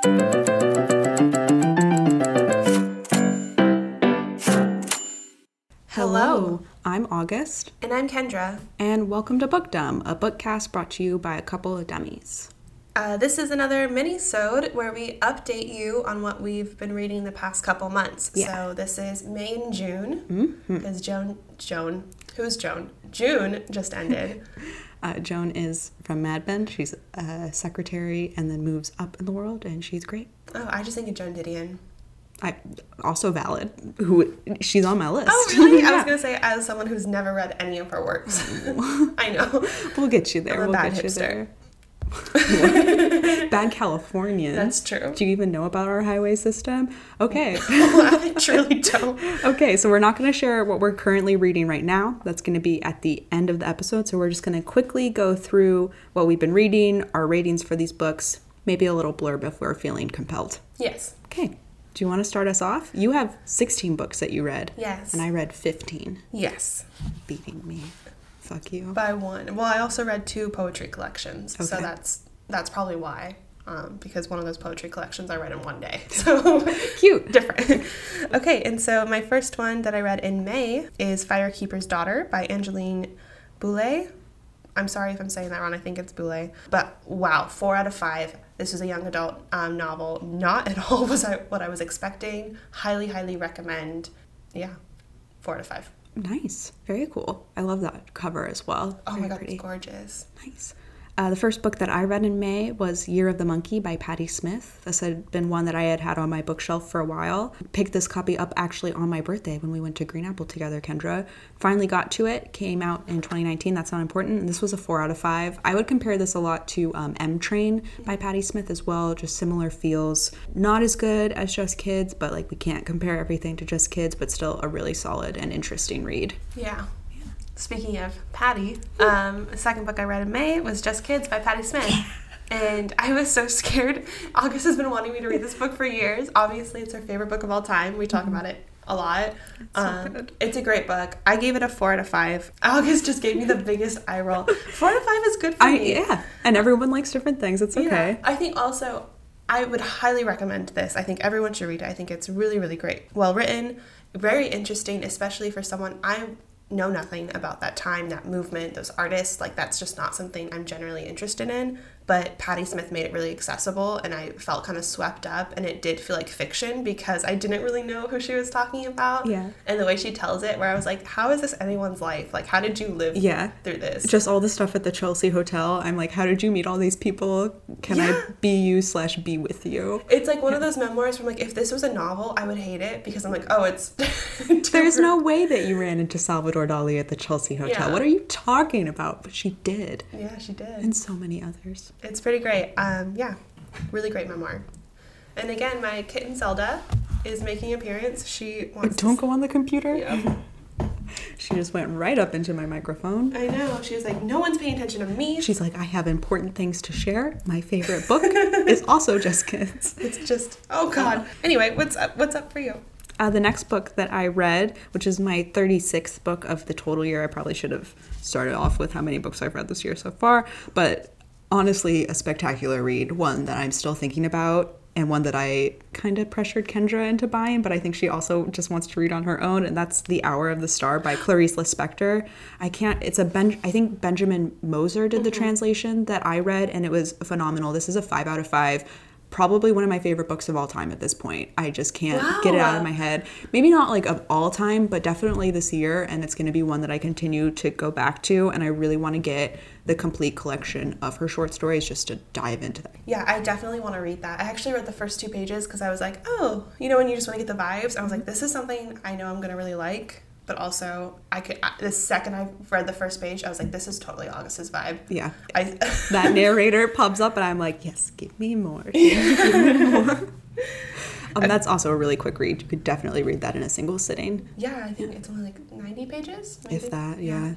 Hello, I'm August. And I'm Kendra. And welcome to Bookdom, a bookcast brought to you by a couple of dummies. This is another mini-sode where we update you on what we've been reading the past couple months. Yeah. So this is May and June, because who's Joan? June just ended. Joan is from Mad Men. She's a secretary and then moves up in the world, and she's great. Oh, I just think of Joan Didion. Also valid. She's on my list. Oh, really? Yeah. I was going to say, as someone who's never read any of her works. I know. We'll get you there. I'm a we'll bad get hipster. you there. Bad Californian. That's true. Do you even know about our highway system? Okay. I truly don't. Okay, so we're not going to share what we're currently reading right now. That's going to be at the end of the episode. So we're just going to quickly go through what we've been reading, our ratings for these books, maybe a little blurb if we're feeling compelled. Yes. Okay. Do you want to start us off? You have 16 books that you read. Yes. And I read 15. Yes. Beating me. Fuck you. By one. Well, I also read 2 poetry collections, so Okay. that's probably why. Because one of those poetry collections I read in one day. So Cute. different. Okay, and so my first one that I read in May is Firekeeper's Daughter by Angeline Boulay. I'm sorry if I'm saying that wrong. I think it's Boulay. But wow, 4 out of 5. This is a young adult novel. Not at all what I was expecting. Highly, highly recommend. Yeah, 4 out of 5. Nice. Very cool. I love that cover as well. Oh Very my god, pretty. it's gorgeous. Nice. The first book that I read in May was Year of the Monkey by Patti Smith. This had been one that I had on my bookshelf for a while. Picked this copy up actually on my birthday when we went to Green Apple together, Kendra. Finally got to it. Came out in 2019. That's not important. And this was a 4 out of 5. I would compare this a lot to M Train by Patti Smith as well. Just similar feels. Not as good as Just Kids, but like we can't compare everything to Just Kids, but still a really solid and interesting read. Yeah. Speaking of Patti, the second book I read in May was Just Kids by Patti Smith. And I was so scared. August has been wanting me to read this book for years. Obviously, it's her favorite book of all time. We talk about it a lot. It's a great book. I gave it a 4 out of 5. August just gave me the biggest eye roll. 4 out of 5 is good for me. Yeah, and everyone likes different things. It's okay. Yeah. I think also, I would highly recommend this. I think everyone should read it. I think it's really, really great. Well written, very interesting, especially for someone I know nothing about that time, that movement, those artists. Like, that's just not something I'm generally interested in. But Patti Smith made it really accessible, and I felt kind of swept up, and it did feel like fiction because I didn't really know who she was talking about. Yeah. And the way she tells it, where I was like, how is this anyone's life? Like, how did you live through this? Just all the stuff at the Chelsea Hotel. I'm like, how did you meet all these people? Can I be you/be with you? It's like one of those memoirs from, like, if this was a novel, I would hate it because I'm like, oh, it's... There's no way that you ran into Salvador Dali at the Chelsea Hotel. Yeah. What are you talking about? But she did. Yeah, she did. And so many others. It's pretty great. Yeah, really great memoir. And again, my kitten Zelda is making an appearance. She wants Don't go on the computer. Yeah. She just went right up into my microphone. I know. She was like, no one's paying attention to me. She's like, I have important things to share. My favorite book is also Just Kids. It's just, oh God. Anyway, what's up for you? The next book that I read, which is my 36th book of the total year. I probably should have started off with how many books I've read this year so far. But honestly, a spectacular read. One that I'm still thinking about, and one that I kind of pressured Kendra into buying, but I think she also just wants to read on her own, and that's The Hour of the Star by Clarice Lispector. I think Benjamin Moser did the translation that I read, and it was phenomenal. This is a 5 out of 5. Probably one of my favorite books of all time at this point. I just can't get it out of my head. Maybe not like of all time, but definitely this year, and it's going to be one that I continue to go back to, and I really want to get the complete collection of her short stories just to dive into that. Yeah, I definitely want to read that. I actually read the first 2 pages because I was like, oh, you know when you just want to get the vibes? I was like, this is something I know I'm going to really like. But also, the second I read the first page, I was like, this is totally August's vibe. Yeah. That narrator pops up, and I'm like, yes, give me more. Give me more. That's also a really quick read. You could definitely read that in a single sitting. Yeah, I think it's only like 90 pages. Maybe? If that, yeah.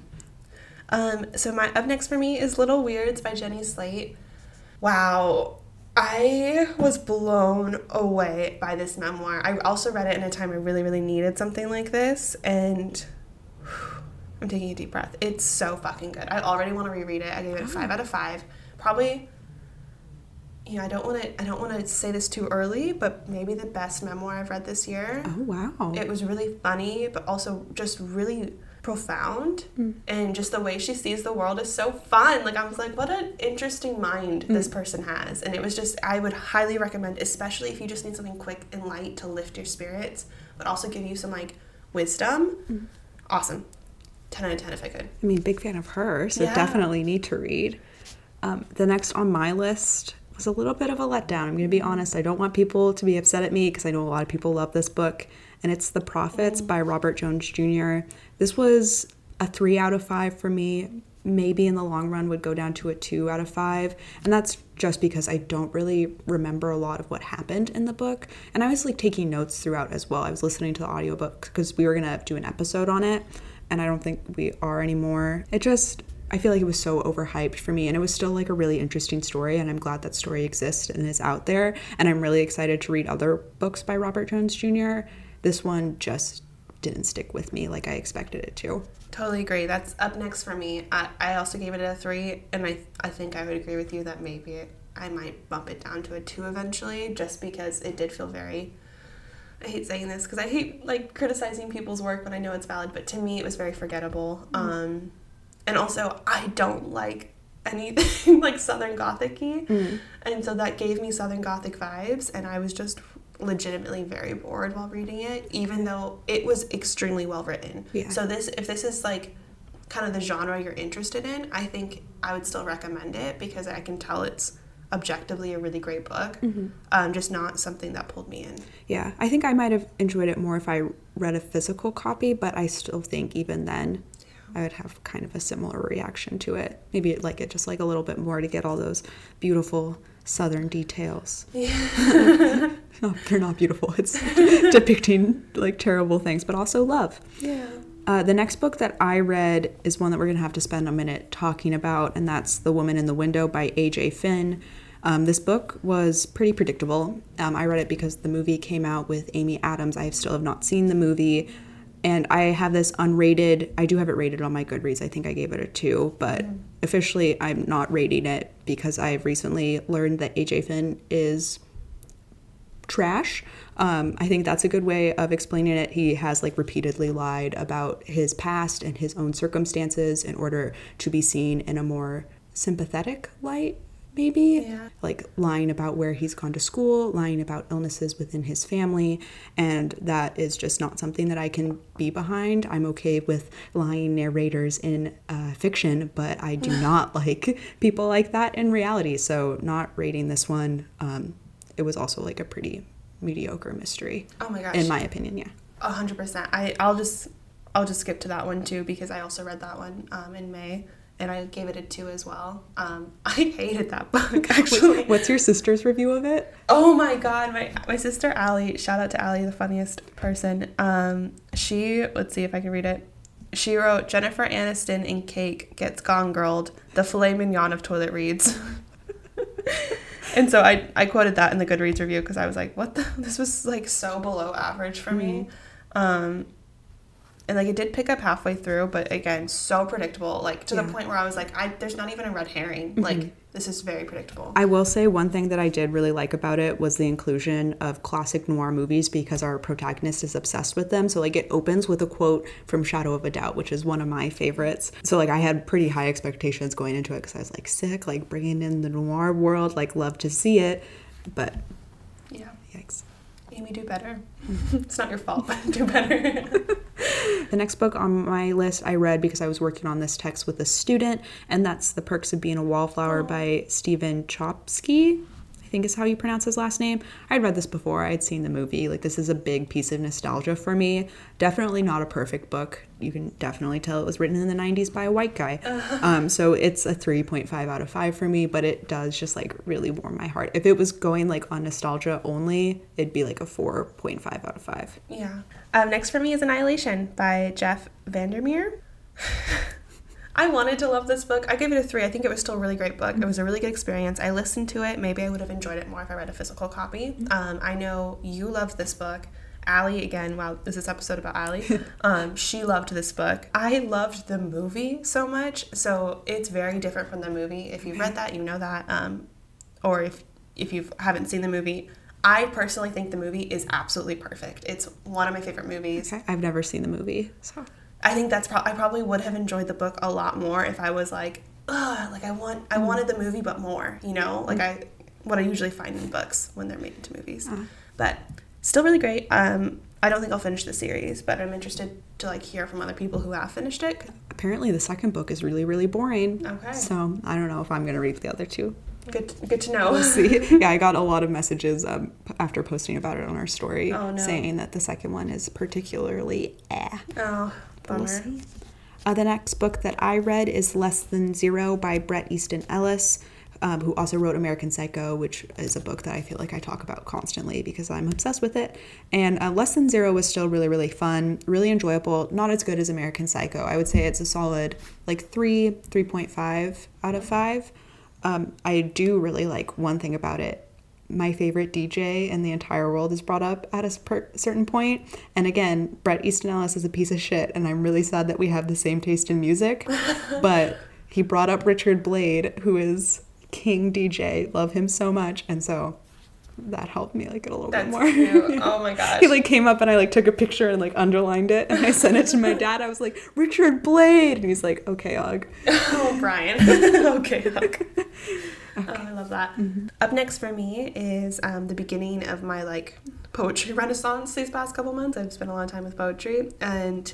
So up next for me is Little Weirds by Jenny Slate. Wow. I was blown away by this memoir. I also read it in a time I really, really needed something like this, and I'm taking a deep breath. It's so fucking good. I already want to reread it. I gave it a 5 out of 5. Probably, I don't want to say this too early, but maybe the best memoir I've read this year. Oh, wow. It was really funny, but also just really profound. And just the way she sees the world is so fun. Like, I was like, what an interesting mind this person has. And it was just, I would highly recommend, especially if you just need something quick and light to lift your spirits, but also give you some, like, wisdom. Awesome. 10 out of 10 if I could. I mean, big fan of her, so Yeah. definitely need to read. The next on my list was a little bit of a letdown. I'm going to be honest. I don't want people to be upset at me because I know a lot of people love this book. And it's The Prophets by Robert Jones Jr. This was a 3 out of 5 for me. Maybe in the long run would go down to a 2 out of 5. And that's just because I don't really remember a lot of what happened in the book. And I was like taking notes throughout as well. I was listening to the audiobook because we were going to do an episode on it. And I don't think we are anymore. I feel like it was so overhyped for me, and it was still like a really interesting story, and I'm glad that story exists and is out there, and I'm really excited to read other books by Robert Jones Jr. This one just didn't stick with me like I expected it to. Totally agree. That's up next for me. I also gave it a 3, and I think I would agree with you that maybe I might bump it down to a 2 eventually, just because it did feel very... I hate saying this because I hate like criticizing people's work when I know it's valid, but to me it was very forgettable. And also, I don't like anything like Southern Gothic-y. And so that gave me Southern Gothic vibes, and I was just legitimately very bored while reading it, even though it was extremely well written. Yeah. So if this is like kind of the genre you're interested in, I think I would still recommend it because I can tell it's objectively a really great book. Just not something that pulled me in. Yeah, I think I might have enjoyed it more if I read a physical copy, but I still think even then I would have kind of a similar reaction to it. Maybe like it just like a little bit more to get all those beautiful Southern details. Yeah. No, they're not beautiful. It's depicting like terrible things, but also love. Yeah. The next book that I read is one that we're going to have to spend a minute talking about, and that's The Woman in the Window by A.J. Finn. This book was pretty predictable. I read it because the movie came out with Amy Adams. I still have not seen the movie. And I have this unrated, I do have it rated on my Goodreads. I think I gave it a 2, but officially I'm not rating it because I've recently learned that A.J. Finn is trash. I think that's a good way of explaining it. He has like repeatedly lied about his past and his own circumstances in order to be seen in a more sympathetic light. Maybe like lying about where he's gone to school, lying about illnesses within his family, and that is just not something that I can be behind. I'm okay with lying narrators in fiction, but I do not like people like that in reality. So not rating this one. It was also like a pretty mediocre mystery. Oh my gosh! In my opinion, yeah. 100%. I'll just skip to that one too because I also read that one in May. And I gave it a 2 as well. I hated that book, actually. What's your sister's review of it? Oh my god, my sister Allie, shout out to Allie, the funniest person. She, let's see if I can read it. She wrote, Jennifer Aniston in Cake gets gone girled, the filet mignon of toilet reads. And so I quoted that in the Goodreads review because I was like, what the? This was like so below average for me. And like it did pick up halfway through, but again, so predictable, like to the point where I was like, there's not even a red herring. Like this is very predictable. I will say one thing that I did really like about it was the inclusion of classic noir movies because our protagonist is obsessed with them. So like it opens with a quote from Shadow of a Doubt, which is one of my favorites. So like I had pretty high expectations going into it because I was like sick, like bringing in the noir world, like love to see it, but yeah, yikes. Amy, do better. It's not your fault, but do better. The next book on my list I read because I was working on this text with a student, and that's The Perks of Being a Wallflower by Stephen Chbosky, I think is how you pronounce his last name. I'd read this before. I'd seen the movie. Like, this is a big piece of nostalgia for me. Definitely not a perfect book. You can definitely tell it was written in the 90s by a white guy. So it's a 3.5 out of 5 for me, but it does just, like, really warm my heart. If it was going, like, on nostalgia only, it'd be, like, a 4.5 out of 5. Yeah. Next for me is Annihilation by Jeff Vandermeer. I wanted to love this book. I gave it a 3. I think it was still a really great book. It was a really good experience. I listened to it. Maybe I would have enjoyed it more if I read a physical copy. I know you loved this book. Allie, again, wow, this is this episode about Allie. She loved this book. I loved the movie so much, so it's very different from the movie. If you've read that, you know that. Or if if you haven't seen the movie. I personally think the movie is absolutely perfect. It's one of my favorite movies. Okay. I've never seen the movie, so I think that's I probably would have enjoyed the book a lot more if I was like, ugh, like I wanted the movie but more, you know, like what I usually find in books when they're made into movies. But still really great. I don't think I'll finish the series, but I'm interested to like hear from other people who have finished it. Apparently the second book is really, really boring. Okay. So I don't know if I'm going to read the other two. Good to know. We'll see. Yeah, I got a lot of messages after posting about it on our story saying that the second one is particularly Oh, bummer. We'll see. The next book that I read is Less Than Zero by Bret Easton Ellis, who also wrote American Psycho, which is a book that I feel like I talk about constantly because I'm obsessed with it. And Less Than Zero was still really, really fun, really enjoyable. Not as good as American Psycho. I would say it's a solid like 3.5 out of 5. I do really like one thing about it. My favorite DJ in the entire world is brought up at a certain point. And again, Bret Easton Ellis is a piece of shit, and I'm really sad that we have the same taste in music. But he brought up Richard Blade, who is king DJ. Love him so much. And so that helped me like get a little bit more. Cute. Oh my gosh. He like came up and I like took a picture and like underlined it, and I sent it to my dad. I was like, Richard Blade, and he's like, okay, Og. Oh, Brian. Okay, Og. Okay. Oh, I love that. Mm-hmm. Up next for me is the beginning of my like poetry renaissance these past couple months. I've spent a lot of time with poetry, and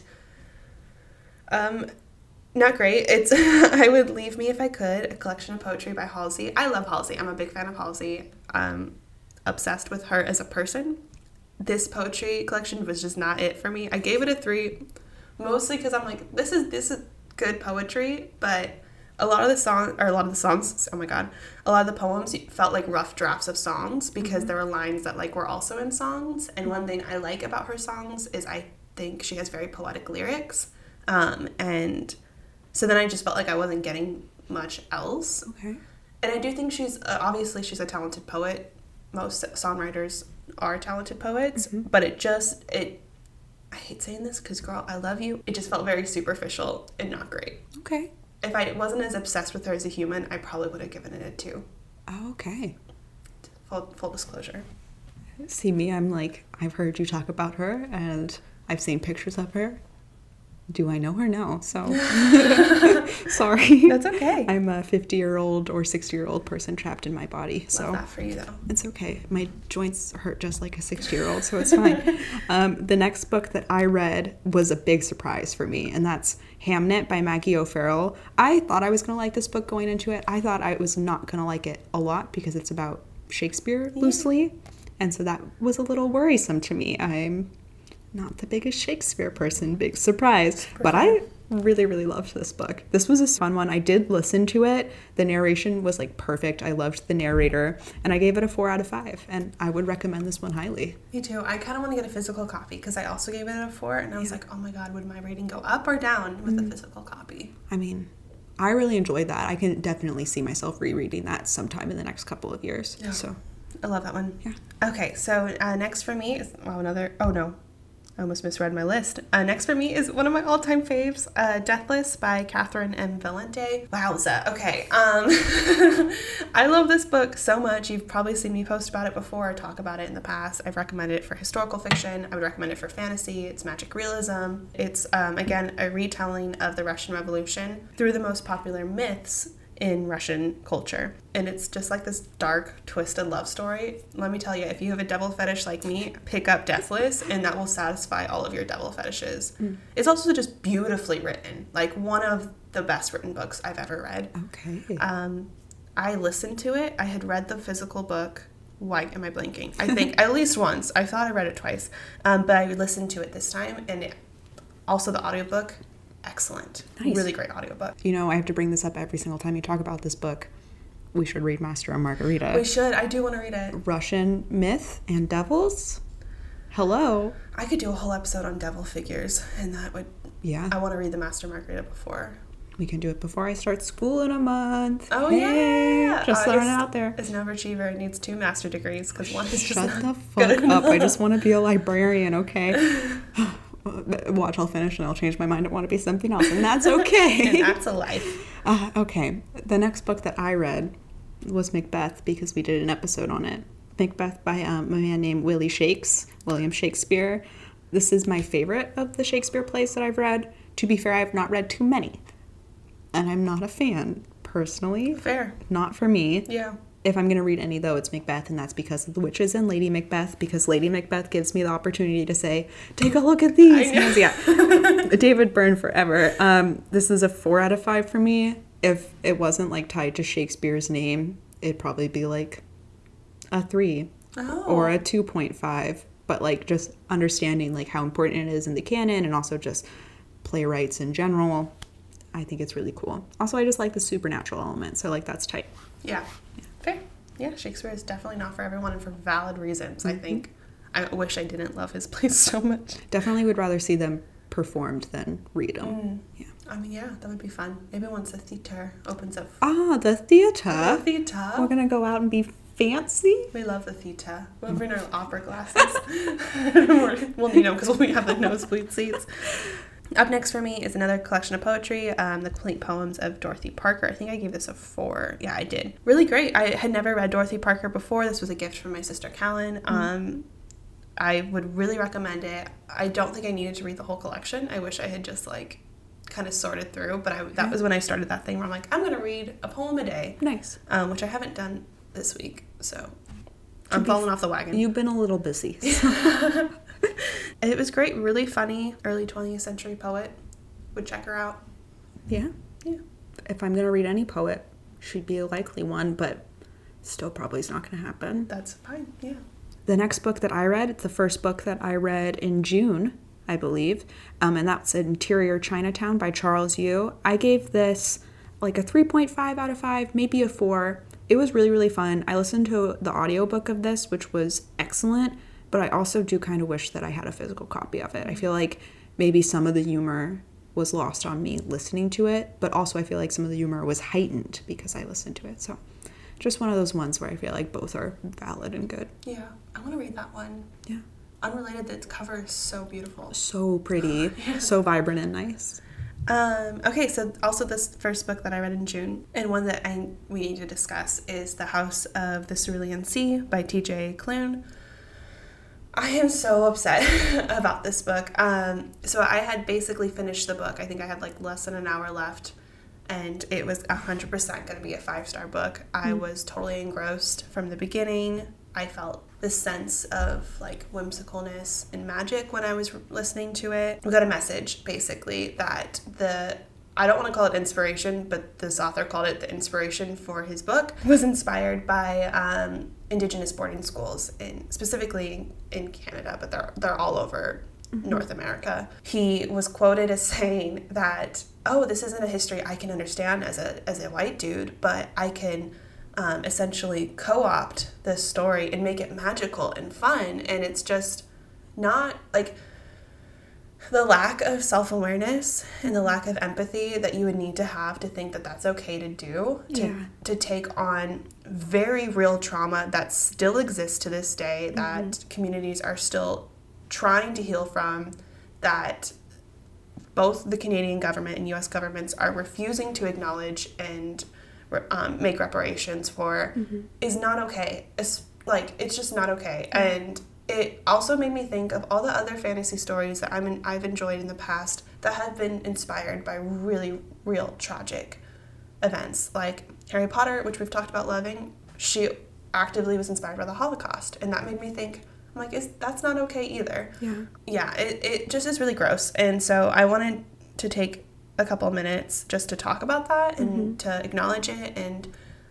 not great. It's I Would Leave Me If I Could, a collection of poetry by Halsey. I love Halsey. I'm a big fan of Halsey. Obsessed with her as a person. This poetry collection was just not it for me. I gave it a 3, mostly because I'm like, this is good poetry, but a lot of the songs, oh my god, a lot of the poems felt like rough drafts of songs because there were lines that like were also in songs. And one thing I like about her songs is I think she has very poetic lyrics. And so then I just felt like I wasn't getting much else. Okay. And I do think she's obviously she's a talented poet. Most songwriters are talented poets, but I hate saying this because girl, I love you. It just felt very superficial and not great. Okay. If I wasn't as obsessed with her as a human, I probably would have given it a 2. Oh, okay. Full disclosure. See me, I'm like, I've heard you talk about her and I've seen pictures of her. Do I know her? No. So, sorry. That's okay. I'm a 50-year-old or 60-year-old person trapped in my body. So love that for you, though. It's okay. My joints hurt just like a 60-year-old, so it's fine. The next book that I read was a big surprise for me, and that's Hamnet by Maggie O'Farrell. I thought I was going to like this book going into it. I thought I was not going to like it a lot because it's about Shakespeare loosely, and so that was a little worrisome to me. I'm not the biggest Shakespeare person, big surprise, but I really, really loved this book. This was a fun one. I did listen to it. The narration was like perfect. I loved the narrator, and I gave it a 4 out of 5, and I would recommend this one highly. Me too. I kind of want to get a physical copy because I also gave it a 4, and I was like, oh my god, would my rating go up or down with a physical copy? I mean, I really enjoyed that. I can definitely see myself rereading that sometime in the next couple of years. Yeah. So I love that one. Yeah. Okay, so next for me is I almost misread my list. Next for me is one of my all-time faves, Deathless by Catherine M. Valente. Wowza. Okay. I love this book so much. You've probably seen me post about it before or talk about it in the past. I've recommended it for historical fiction. I would recommend it for fantasy. It's magic realism. It's, again, a retelling of the Russian Revolution through the most popular myths in Russian culture. And it's just like this dark, twisted love story. Let me tell you, if you have a devil fetish like me, pick up Deathless and that will satisfy all of your devil fetishes. It's also just beautifully written. Like one of the best written books I've ever read. Okay. I listened to it. I had read the physical book. Why am I blanking? I think at least once. I thought I read it twice. But I listened to it this time, and also the audiobook. Excellent. Nice. Really great audiobook. You know, I have to bring this up every single time you talk about this book. We should read Master and Margarita. We should. I do want to read it. Russian myth and devils? Hello. I could do a whole episode on devil figures, and that would... Yeah. I want to read the Master and Margarita before. We can do it before I start school in a month. Oh, hey, yeah. Just throwing it out there. As an overachiever, it needs 2 master degrees, because one is just Shut not the good fuck enough. up. I just want to be a librarian, okay? Watch, I'll finish and I'll change my mind. I want to be something else, and that's okay. And that's a life. Okay, the next book that I read was Macbeth because we did an episode on it. Macbeth by a man named William Shakespeare. This is my favorite of the Shakespeare plays that I've read. To be fair, I've not read too many. And I'm not a fan, personally. Fair. Not for me. Yeah. If I'm going to read any, though, it's Macbeth, and that's because of the witches in Lady Macbeth, because Lady Macbeth gives me the opportunity to say, take a look at these. Yeah. David Byrne forever. This is a 4 out of 5 for me. If it wasn't, like, tied to Shakespeare's name, it'd probably be, like, a 3 or a 2.5. But, like, just understanding, like, how important it is in the canon and also just playwrights in general, I think it's really cool. Also, I just like the supernatural element, so, like, that's tight. Yeah. Fair. Yeah, Shakespeare is definitely not for everyone and for valid reasons, I think. I wish I didn't love his plays so much. Definitely would rather see them performed than read them. Yeah. I mean, yeah, that would be fun. Maybe once the theater opens up. The theater. The theater. We're going to go out and be fancy. We love the theater. We'll bring our opera glasses. We'll need them because we have the nosebleed seats. Up next for me is another collection of poetry, the complete poems of Dorothy Parker. I think I gave this a 4. Yeah, I did. Really great. I had never read Dorothy Parker before. This was a gift from my sister Callan. I would really recommend it. I don't think I needed to read the whole collection. I wish I had just like kind of sorted through, but that was when I started that thing where I'm like, I'm going to read a poem a day. Nice. Which I haven't done this week, so I'm falling off the wagon. You've been a little busy. It was great, really funny, early 20th century poet. Would check her out. Yeah? Yeah. If I'm going to read any poet, she'd be a likely one, but still probably is not going to happen. That's fine, yeah. The next book that I read, it's the first book that I read in June, I believe, and that's Interior Chinatown by Charles Yu. I gave this like a 3.5 out of 5, maybe a 4. It was really, really fun. I listened to the audiobook of this, which was excellent, but I also do kind of wish that I had a physical copy of it. I feel like maybe some of the humor was lost on me listening to it, but also I feel like some of the humor was heightened because I listened to it. So just one of those ones where I feel like both are valid and good. Yeah, I want to read that one. Yeah. Unrelated, the cover is so beautiful. So pretty. Yeah. So vibrant and nice. Okay, so also this first book that I read in June, and one that we need to discuss, is The House of the Cerulean Sea by T.J. Klune. I am so upset about this book. So I had basically finished the book. I think I had like less than an hour left, and it was 100% going to be a 5-star book. I was totally engrossed from the beginning. I felt this sense of like whimsicalness and magic when I was listening to it. We got a message basically that I don't want to call it inspiration, but this author called it the inspiration for his book, was inspired by Indigenous boarding schools, specifically in Canada, but they're all over North America. He was quoted as saying that, oh, this isn't a history I can understand as a white dude, but I can essentially co-opt this story and make it magical and fun. And it's just not like the lack of self-awareness and the lack of empathy that you would need to have to think that that's okay to do, to take on very real trauma that still exists to this day, that communities are still trying to heal from, that both the Canadian government and U.S. governments are refusing to acknowledge and make reparations for, is not okay. It's just not okay. And it also made me think of all the other fantasy stories that I've enjoyed in the past that have been inspired by really real tragic events. Like Harry Potter, which we've talked about loving, she actively was inspired by the Holocaust. And that made me think, I'm like, that's not okay either. Yeah, it just is really gross. And so I wanted to take a couple of minutes just to talk about that and to acknowledge it. And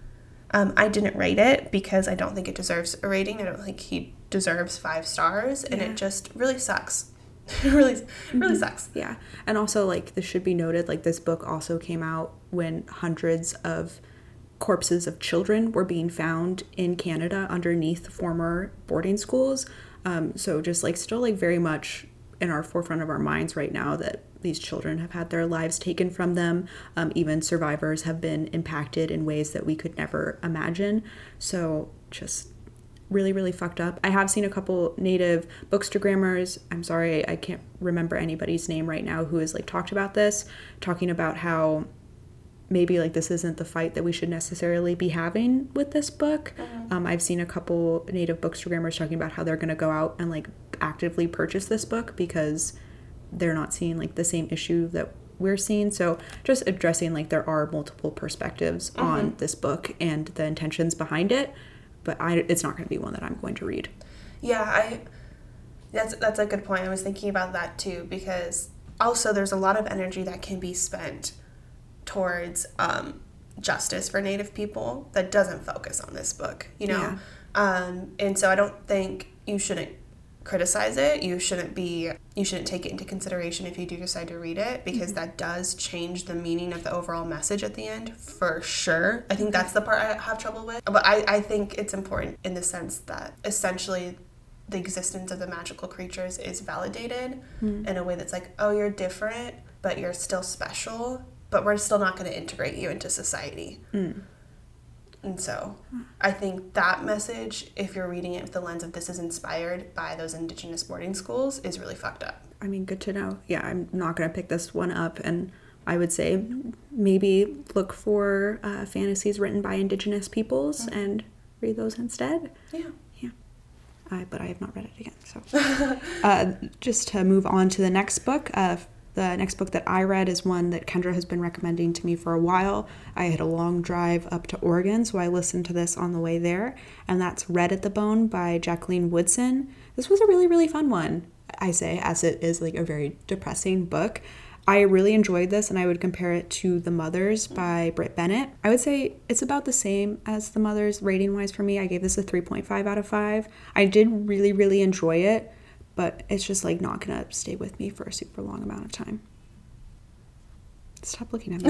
I didn't rate it because I don't think it deserves a rating. I don't think he deserves 5 stars, and it just really sucks. It really sucks. Yeah. And also, like, this should be noted, like, this book also came out when hundreds of corpses of children were being found in Canada underneath former boarding schools. So just, like, still, like, very much in our forefront of our minds right now that these children have had their lives taken from them. Even survivors have been impacted in ways that we could never imagine. So just really, really fucked up. I have seen a couple native bookstagrammers, I'm sorry, I can't remember anybody's name right now, who has like talked about this, talking about how maybe like this isn't the fight that we should necessarily be having with this book. I've seen a couple Native bookstagrammers talking about how they're going to go out and like actively purchase this book because they're not seeing like the same issue that we're seeing. So just addressing like there are multiple perspectives on this book and the intentions behind it, but it's not going to be one that I'm going to read. Yeah, that's a good point. I was thinking about that too, because also there's a lot of energy that can be spent towards justice for Native people that doesn't focus on this book, you know? Yeah. And so I don't think you shouldn't criticize it. You shouldn't take it into consideration if you do decide to read it, because that does change the meaning of the overall message at the end, for sure. I think that's the part I have trouble with. But I think it's important in the sense that essentially the existence of the magical creatures is validated in a way that's like, oh, you're different, but you're still special, but we're still not going to integrate you into society. And so I think that message, if you're reading it with the lens of this is inspired by those Indigenous boarding schools, is really fucked up. I mean, good to know. Yeah, I'm not going to pick this one up, and I would say maybe look for fantasies written by Indigenous peoples and read those instead. Yeah. But I have not read it again. So just to move on to the next book, the next book that I read is one that Kendra has been recommending to me for a while. I had a long drive up to Oregon, so I listened to this on the way there, and that's Red at the Bone by Jacqueline Woodson. This was a really, really fun one, I say, as it is like a very depressing book. I really enjoyed this, and I would compare it to The Mothers by Britt Bennett. I would say it's about the same as The Mothers rating-wise for me. I gave this a 3.5 out of 5. I did really, really enjoy it, but it's just like not gonna stay with me for a super long amount of time. Stop looking at me.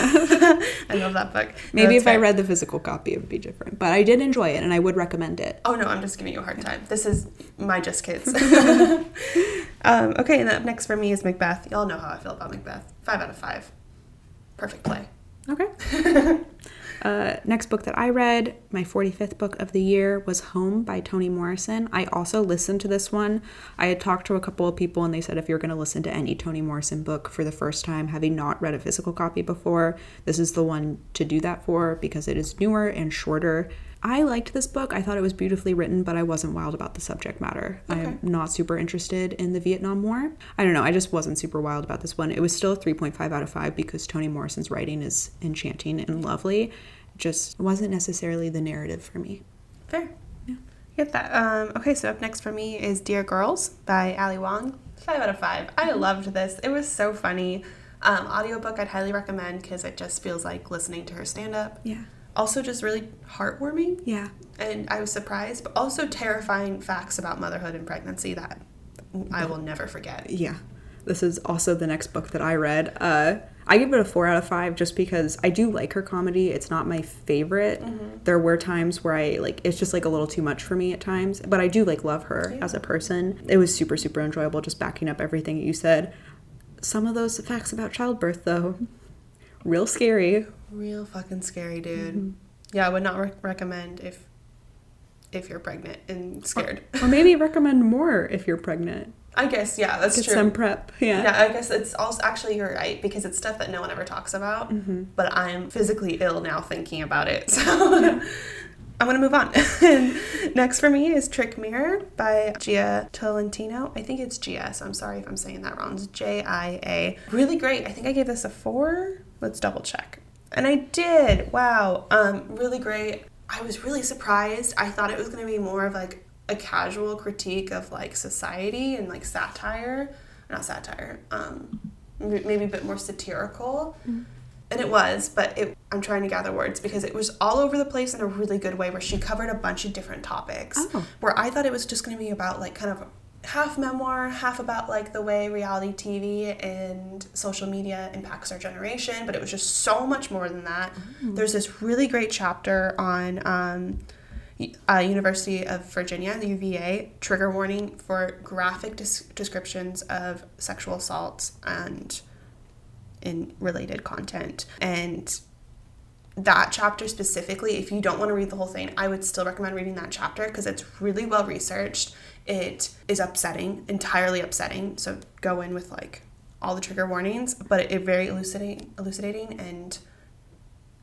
I love that book. Maybe if I read the physical copy, it would be different. But I did enjoy it, and I would recommend it. Oh, no, I'm just giving you a hard time. This is my Just Kids. Okay, and up next for me is Macbeth. Y'all know how I feel about Macbeth. 5 out of 5. Perfect play. Okay. Next book that I read, my 45th book of the year, was Home by Toni Morrison. I also listened to this one. I had talked to a couple of people, and they said if you're going to listen to any Toni Morrison book for the first time, having not read a physical copy before, this is the one to do that for because it is newer and shorter. I liked this book. I thought it was beautifully written, but I wasn't wild about the subject matter. Okay. I'm not super interested in the Vietnam War. I don't know. I just wasn't super wild about this one. It was still a 3.5 out of 5 because Toni Morrison's writing is enchanting and lovely. Just wasn't necessarily the narrative for me. Fair. Yeah. Get that. Okay, so up next for me is Dear Girls by Ali Wong. 5 out of 5. I loved this. It was so funny. Audiobook I'd highly recommend because it just feels like listening to her stand-up. Yeah. Also just really heartwarming. Yeah. And I was surprised, but also terrifying facts about motherhood and pregnancy that I will never forget. Yeah. This is also the next book that I read. I give it a 4 out of 5 just because I do like her comedy. It's not my favorite. There were times where it's just like a little too much for me at times, but I do love her as a person. It was super, super enjoyable, just backing up everything you said. Some of those facts about childbirth, though, real scary. Real fucking scary, dude. Yeah, I would not recommend if you're pregnant and scared. Or maybe recommend more if you're pregnant. I guess, yeah, that's Get true. some prep, yeah. Yeah, I guess it's also, actually, you're right, because it's stuff that no one ever talks about, but I'm physically ill now thinking about it, so I'm going to move on. And next for me is Trick Mirror by Gia Tolentino. I think it's Gia, so I'm sorry if I'm saying that wrong. It's Jia. Really great. I think I gave this a 4. Let's double check. And I did. Wow. Really great. I was really surprised. I thought it was going to be more of a casual critique of society and satire. Not satire. Maybe a bit more satirical. And it was, but I'm trying to gather words because it was all over the place in a really good way where she covered a bunch of different topics. Oh. Where I thought it was just going to be about kind of half memoir, half about the way reality TV and social media impacts our generation, but it was just so much more than that. There's this really great chapter on University of Virginia, the UVA, trigger warning for graphic descriptions of sexual assaults and in related content. And that chapter specifically, if you don't want to read the whole thing, I would still recommend reading that chapter because it's really well researched. It is upsetting, entirely upsetting. So go in with all the trigger warnings, but it very elucidating and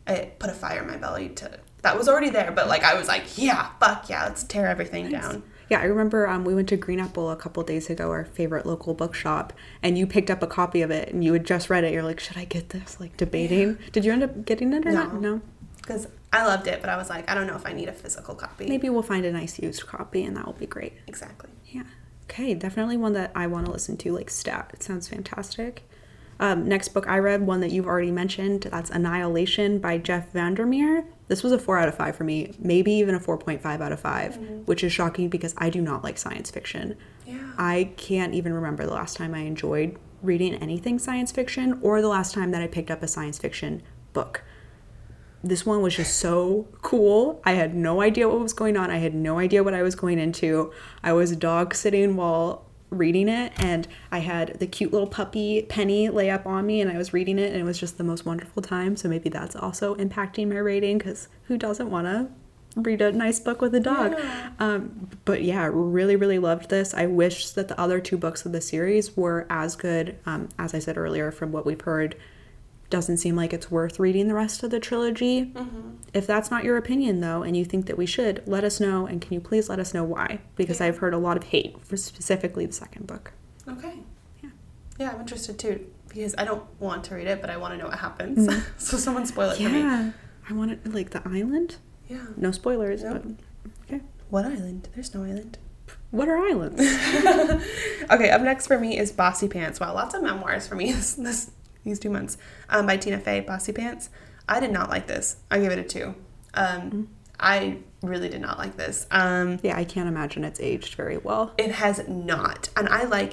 it put a fire in my belly that was already there, but like I was like, yeah, fuck yeah, let's tear everything down. Yeah, I remember we went to Green Apple a couple days ago, our favorite local bookshop, and you picked up a copy of it, and you had just read it. You're like, should I get this? Like, debating. Yeah. Did you end up getting it or not? No. Because I loved it, but I was like, I don't know if I need a physical copy. Maybe we'll find a nice used copy, and that will be great. Exactly. Yeah. Okay, definitely one that I want to listen to, like stat. It sounds fantastic. Next book I read, one that you've already mentioned, that's Annihilation by Jeff Vandermeer. This was a 4 out of 5 for me, maybe even a 4.5 out of 5, which is shocking because I do not like science fiction. Yeah. I can't even remember the last time I enjoyed reading anything science fiction or the last time that I picked up a science fiction book. This one was just so cool. I had no idea what was going on. I had no idea what I was going into. I was dog sitting while reading it, and I had the cute little puppy Penny lay up on me, and I was reading it, and it was just the most wonderful time. So maybe that's also impacting my rating, because who doesn't want to read a nice book with a dog? Yeah. But yeah, really, really loved this. I wish that the other 2 books of the series were as good. As I said earlier, from what we've heard, doesn't seem like it's worth reading the rest of the trilogy. If that's not your opinion, though, and you think that we should, let us know, and can you please let us know why? Because I've heard a lot of hate for specifically the second book. Okay. Yeah. Yeah, I'm interested too, because I don't want to read it, but I want to know what happens. So someone spoil it for me. Yeah. I want it, like, the island? Yeah. No spoilers, Nope. but okay. What island? There's no island. What are islands? Okay, up next for me is Bossy Pants. Wow, lots of memoirs for me these 2 months. By Tina Fey, Bossy Pants. I did not like this. I gave it a 2. I really did not like this. Yeah, I can't imagine it's aged very well. It has not. And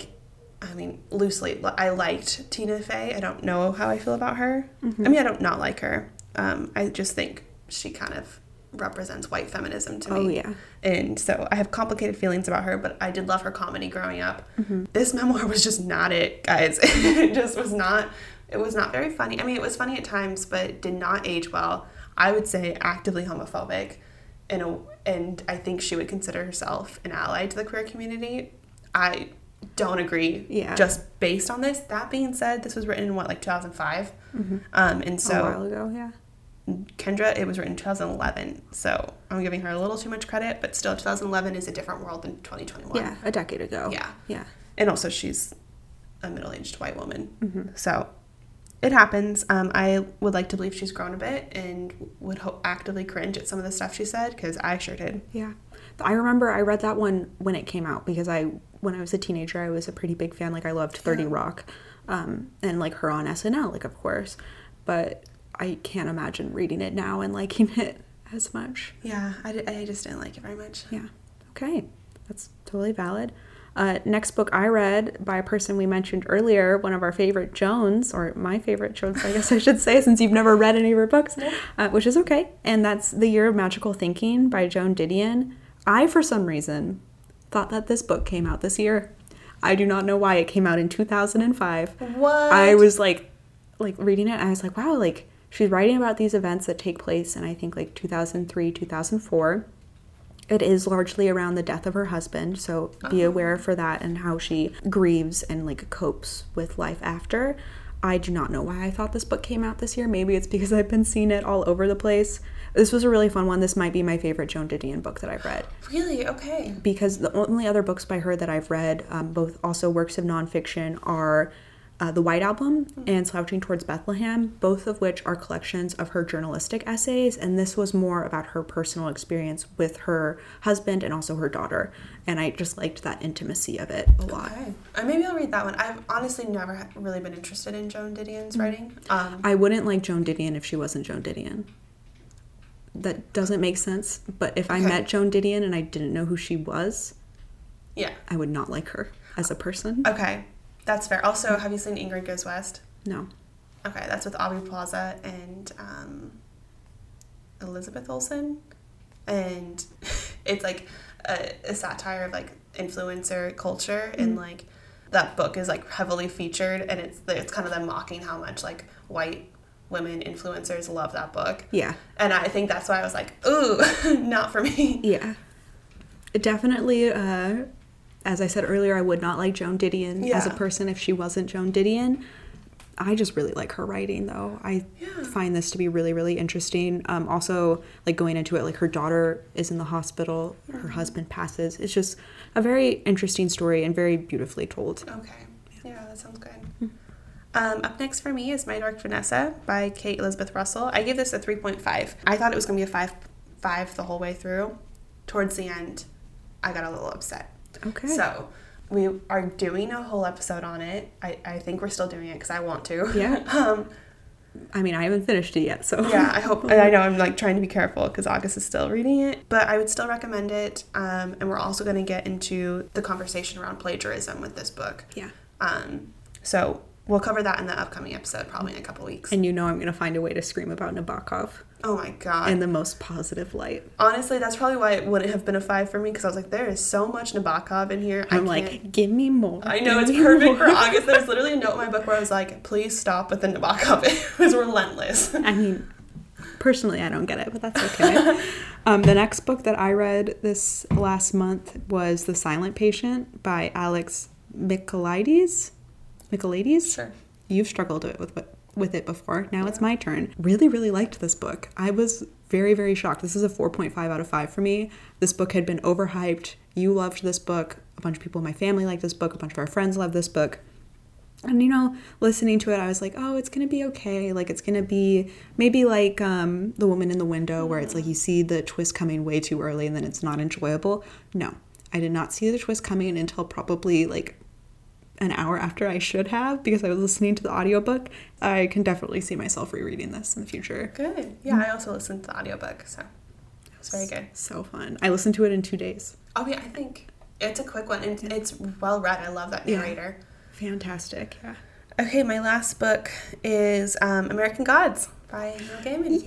loosely, I liked Tina Fey. I don't know how I feel about her. I mean, I don't not like her. I just think she kind of represents white feminism to me. Oh, yeah. And so I have complicated feelings about her, but I did love her comedy growing up. This memoir was just not it, guys. It just was not. It was not very funny. I mean, it was funny at times, but did not age well. I would say actively homophobic, and I think she would consider herself an ally to the queer community. I don't agree. Yeah. Just based on this. That being said, this was written in 2005, and so a while ago, yeah. Kendra, it was written in 2011, so I'm giving her a little too much credit, but still 2011 is a different world than 2021. Yeah, a decade ago. Yeah. And also she's a middle-aged white woman. So it happens. I would like to believe she's grown a bit and would actively cringe at some of the stuff she said, because I sure did. Yeah. I remember I read that one when it came out, because when I was a teenager, I was a pretty big fan. Like, I loved 30 Rock, and like her on SNL, like, of course. But I can't imagine reading it now and liking it as much. Yeah, I just didn't like it very much. Yeah. Okay. That's totally valid. Next book I read by a person we mentioned earlier, one of our favorite Jones, or my favorite Jones, I guess I should say, since you've never read any of her books, which is okay. And that's The Year of Magical Thinking by Joan Didion. I, for some reason, thought that this book came out this year. I do not know why. It came out in 2005. What? I was like reading it, and I was like, wow, like, she's writing about these events that take place in, I think, like 2003, 2004. It is largely around the death of her husband, so be aware for that and how she grieves and like copes with life after. I do not know why I thought this book came out this year. Maybe it's because I've been seeing it all over the place. This was a really fun one. This might be my favorite Joan Didion book that I've read. Really? Okay. Because the only other books by her that I've read, both also works of nonfiction, are The White Album and Slouching Towards Bethlehem, both of which are collections of her journalistic essays, and this was more about her personal experience with her husband and also her daughter, and I just liked that intimacy of it a lot. Okay. Maybe I'll read that one. I've honestly never really been interested in Joan Didion's writing. I wouldn't like Joan Didion if she wasn't Joan Didion. That doesn't make sense, but if I met Joan Didion and I didn't know who she was, I would not like her as a person. Okay. That's fair. Also, have you seen Ingrid Goes West? No. Okay, that's with Aubrey Plaza and Elizabeth Olsen. And it's like a satire of like influencer culture, and like that book is like heavily featured, and it's kind of them mocking how much like white women influencers love that book. Yeah. And I think that's why I was like, ooh, not for me. Yeah. It definitely, as I said earlier, I would not like Joan Didion as a person if she wasn't Joan Didion. I just really like her writing, though. I find this to be really, really interesting. Also, like, going into it, like, her daughter is in the hospital, her husband passes. It's just a very interesting story and very beautifully told. Okay. Yeah, that sounds good. Up next for me is My Dark Vanessa by Kate Elizabeth Russell. I gave this a 3.5. I thought it was going to be a 5 the whole way through. Towards the end, I got a little upset. Okay. So we are doing a whole episode on it. I think we're still doing it because I want to. Yeah. I mean, I haven't finished it yet, so. Yeah, I hope. And I know I'm like trying to be careful because August is still reading it, but I would still recommend it. And we're also going to get into the conversation around plagiarism with this book. Yeah. So we'll cover that in the upcoming episode, probably in a couple weeks. And you know I'm going to find a way to scream about Nabokov. Oh my God. In the most positive light. Honestly, that's probably why it wouldn't have been a 5 for me, because I was like, there is so much Nabokov in here. I'm like, give me more. I know, it's perfect for August. There's literally a note in my book where I was like, please stop with the Nabokov. It was relentless. I mean, personally, I don't get it, but that's okay. The next book that I read this last month was The Silent Patient by Alex Michaelides. Sure. You've struggled with it before. Now it's my turn. Really, really liked this book. I was very, very shocked. This is a 4.5 out of 5 for me. This book had been overhyped. You loved this book. A bunch of people in my family liked this book. A bunch of our friends loved this book. And, you know, listening to it, I was like, oh, it's going to be okay. Like, it's going to be maybe like The Woman in the Window, where it's like you see the twist coming way too early and then it's not enjoyable. No, I did not see the twist coming until probably like an hour after I should have, because I was listening to the audiobook. I can definitely see myself rereading this in the future. Good. Yeah, I also listened to the audiobook, so it was very good. So fun. I listened to it in 2 days. Oh yeah, I think it's a quick one, and it's well read. I love that narrator. Yeah. Fantastic. Yeah. Okay, my last book is American Gods by Neil Gaiman.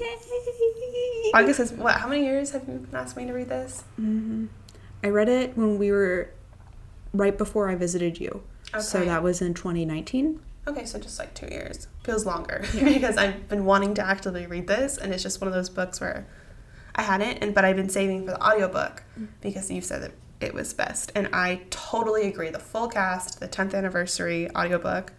Yay! August says, what? How many years have you asked me to read this? Mm-hmm. I read it when we were right before I visited you. Okay. So that was in 2019. Okay, so just like 2 years. Feels longer because I've been wanting to actively read this, and it's just one of those books where I hadn't, but I've been saving for the audiobook because you said that it was best. And I totally agree. The full cast, the 10th anniversary audiobook,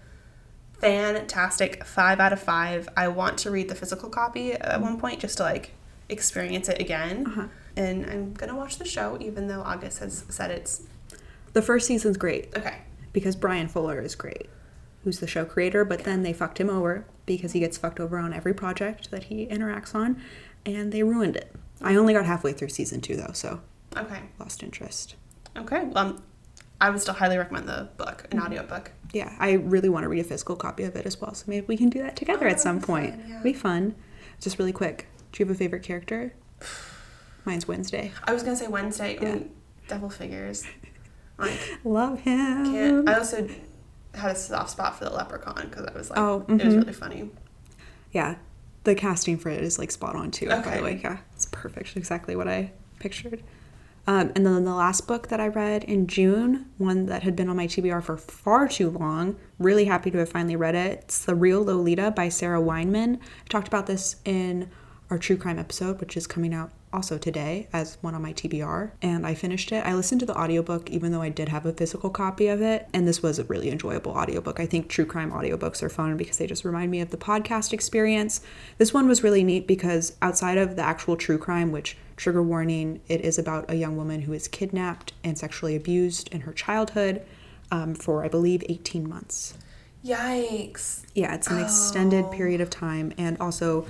fantastic. 5 out of 5. I want to read the physical copy at one point just to like experience it again. Uh-huh. And I'm going to watch the show, even though August has said it's... The first season's great. Okay. Because Brian Fuller is great, who's the show creator, but then they fucked him over because he gets fucked over on every project that he interacts on, and they ruined it. I only got halfway through season 2, though, so lost interest. Okay, well, I would still highly recommend the book, an audiobook. Yeah, I really want to read a physical copy of it as well, so maybe we can do that together at some point. Fun, yeah. It'd be fun. Just really quick, do you have a favorite character? Mine's Wednesday. I was going to say Wednesday. Yeah. Devil Figures. Like, love him. I also had a soft spot for the Leprechaun because I was like, it was really funny. Yeah, the casting for it is like spot on too. By the way, yeah, it's perfect. Exactly what I pictured. And then the last book that I read in June, one that had been on my TBR for far too long. Really happy to have finally read it. It's The Real Lolita by Sarah Weinman. I talked about this in our true crime episode, which is coming out also today as one on my TBR, and I finished it. I listened to the audiobook even though I did have a physical copy of it, and this was a really enjoyable audiobook. I think true crime audiobooks are fun because they just remind me of the podcast experience. This one was really neat because outside of the actual true crime, which, trigger warning, it is about a young woman who is kidnapped and sexually abused in her childhood for, I believe, 18 months. Yikes. Yeah, it's an extended period of time, and also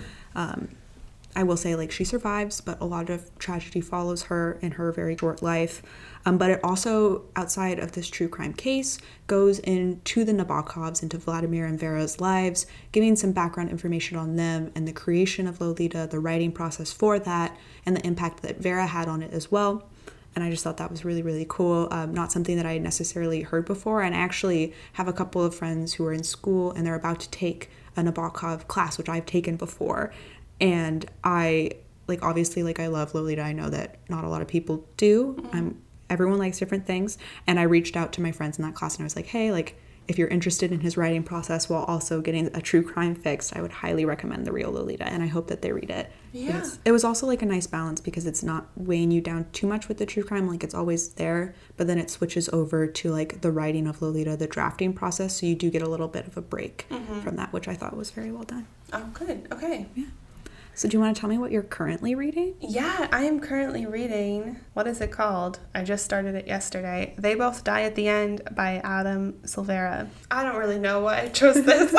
I will say, like, she survives, but a lot of tragedy follows her in her very short life. But it also, outside of this true crime case, goes into the Nabokovs, into Vladimir and Vera's lives, giving some background information on them and the creation of Lolita, the writing process for that, and the impact that Vera had on it as well. And I just thought that was really, really cool. Not something that I had necessarily heard before. And I actually have a couple of friends who are in school and they're about to take a Nabokov class, which I've taken before. And I, like, obviously, like, I love Lolita. I know that not a lot of people do. Everyone likes different things. And I reached out to my friends in that class and I was like, hey, like, if you're interested in his writing process while also getting a true crime fix, I would highly recommend The Real Lolita, and I hope that they read it. Yeah. It was also like a nice balance because it's not weighing you down too much with the true crime, like it's always there, but then it switches over to like the writing of Lolita, the drafting process, so you do get a little bit of a break from that, which I thought was very well done. Oh, good. Okay. Yeah. So do you want to tell me what you're currently reading? Yeah, I am currently reading, what is it called? I just started it yesterday. They Both Die at the End by Adam Silvera. I don't really know why I chose this.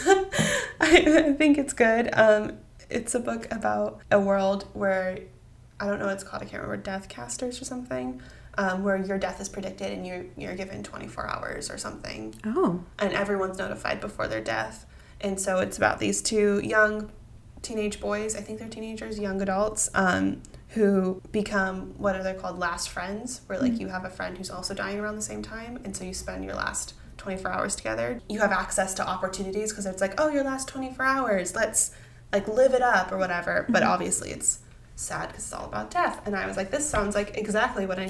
I think it's good. It's a book about a world where, I don't know what it's called, I can't remember, death casters or something, where your death is predicted and you're given 24 hours or something. Oh. And everyone's notified before their death. And so it's about these two young teenage boys, I think they're teenagers, young adults, who become what are they called, last friends, where like you have a friend who's also dying around the same time, and so you spend your last 24 hours together. You have access to opportunities because it's like, oh, your last 24 hours, let's like live it up or whatever. But obviously it's sad because it's all about death. And I was like, this sounds like exactly what I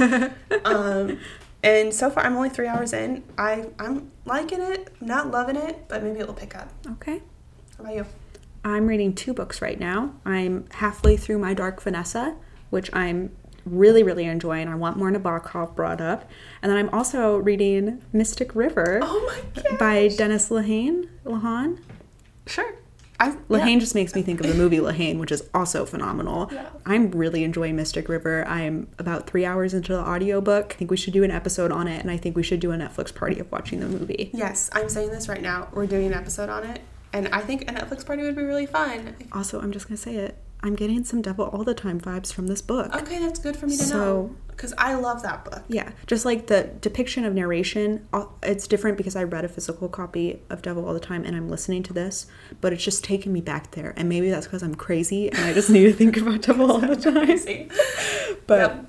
need. And so far I'm only 3 hours in. I'm liking it, not loving it, but maybe it will pick up. Okay. How about you? I'm reading 2 books right now. I'm halfway through My Dark Vanessa, which I'm really, really enjoying. I want more Nabokov brought up. And then I'm also reading Mystic River by Dennis Lehane. Sure. Lehane just makes me think of the movie Lehane, which is also phenomenal. Yeah. I'm really enjoying Mystic River. I'm about 3 hours into the audiobook. I think we should do an episode on it, and I think we should do a Netflix party of watching the movie. Yes, I'm saying this right now. We're doing an episode on it, and I think a Netflix party would be really fun. Also, I'm just going to say it. I'm getting some Devil All the Time vibes from this book. Okay, that's good for me to know. Because I love that book. Yeah, just like the depiction of narration, it's different because I read a physical copy of Devil All the Time and I'm listening to this, but it's just taking me back there. And maybe that's because I'm crazy and I just need to think about Devil All the Time. Crazy. But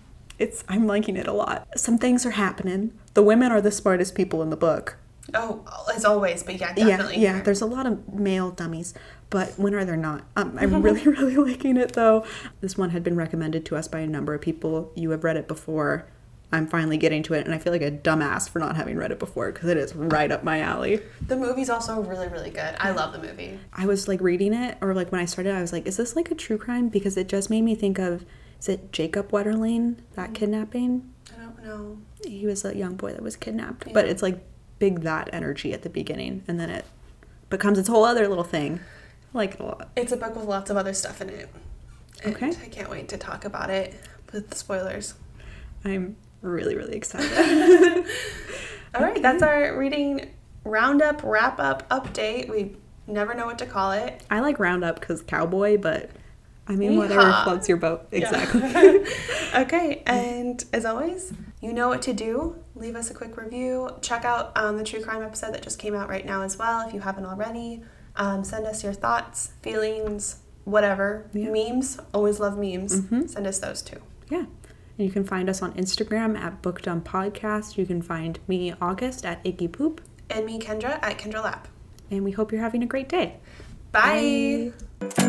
I'm liking it a lot. Some things are happening. The women are the smartest people in the book. Oh, as always, but yeah, definitely. Yeah, there's a lot of male dummies, but when are there not? I'm really, really liking it, though. This one had been recommended to us by a number of people. You have read it before. I'm finally getting to it, and I feel like a dumbass for not having read it before, because it is right up my alley. The movie's also really, really good. I love the movie. I was, like, reading it, or, like, when I started, I was like, is this, like, a true crime? Because it just made me think of, is it Jacob Wetterling, that kidnapping? I don't know. He was a young boy that was kidnapped, Yeah. but it's, like, big that energy at the beginning, and then it becomes its whole other little thing. I like it a lot. It's a book with lots of other stuff in it. And Okay. I can't wait to talk about it with the spoilers. I'm really, really excited. All right, that's our reading roundup, wrap-up, update. We never know what to call it. I like Roundup because cowboy, but I mean, whatever Yeehaw. floats your boat. Yeah. Exactly. Okay, and as always, you know what to do. Leave us a quick review. Check out the true crime episode that just came out right now as well if you haven't already. Send us your thoughts, feelings, whatever. Yeah. Memes. Always love memes. Send us those too. Yeah. And you can find us on Instagram at Bookdom Podcast. You can find me, August, at Iggy Poop. And me, Kendra, at Kendra Lap. And we hope you're having a great day. Bye. Bye.